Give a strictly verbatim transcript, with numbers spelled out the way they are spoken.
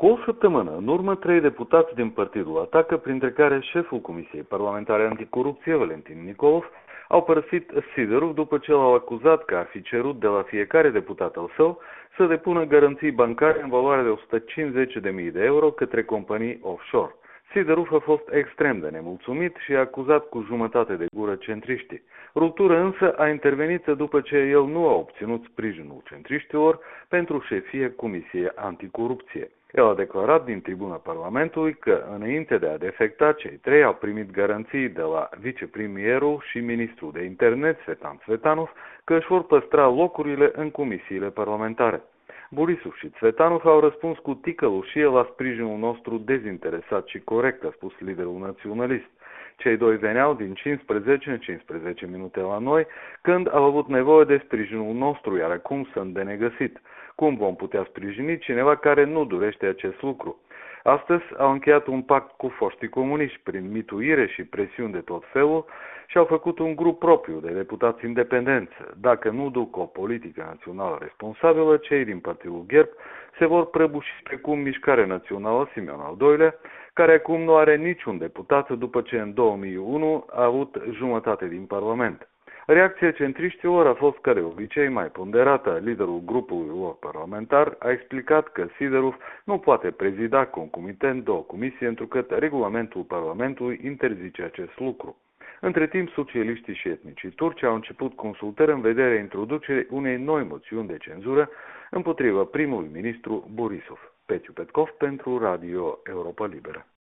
Cu o săptămână în urmă, trei deputați din partidul Atacă, printre care șeful Comisiei Parlamentare Anticorupție, Valentin Nicolov, au părăsit Siderów după ce l-au acuzat că ar fi cerut de la fiecare deputat al său să depună garanții bancare în valoare de o sută cincizeci de mii de euro către companii offshore. Siderów a fost extrem de nemulțumit și a acuzat cu jumătate de gură centriștii. Ruptură însă a intervenit după ce el nu a obținut sprijinul centriștilor pentru șefie Comisiei Anticorupție. El a declarat din tribuna Parlamentului că, înainte de a defecta, cei trei au primit garanții de la vicepremierul și ministrul de internet, Țvetan Țvetanov, că își vor păstra locurile în comisiile parlamentare. Borisov și Țvetanov au răspuns cu ticăloșie la sprijinul nostru dezinteresat și corect, a spus liderul naționalist. Cei doi veneau din cincisprezece în cincisprezece minute la noi, când au avut nevoie de sprijinul nostru, iar acum sunt de negăsit. Cum vom putea sprijini cineva care nu dorește acest lucru? Astăzi au încheiat un pact cu foștii comuniști prin mituire și presiuni de tot felul și au făcut un grup propriu de deputați independenți. Dacă nu duc o politică națională responsabilă, cei din Partidul Gherb se vor prăbuși precum Mișcarea Națională Simeon al doilea, care acum nu are niciun deputat după ce în două mii unu a avut jumătate din Parlament. Reacția centriștilor a fost, ca de obicei, mai ponderată. Liderul grupului lor parlamentar a explicat că Siderów nu poate prezida concomitent două comisii, întrucât regulamentul Parlamentului interzice acest lucru. Între timp, socialiștii și etnicii turci au început consultări în vederea introducerii unei noi moțiuni de cenzură împotriva primului ministru Borisov. Petiu Petkov pentru Radio Europa Liberă.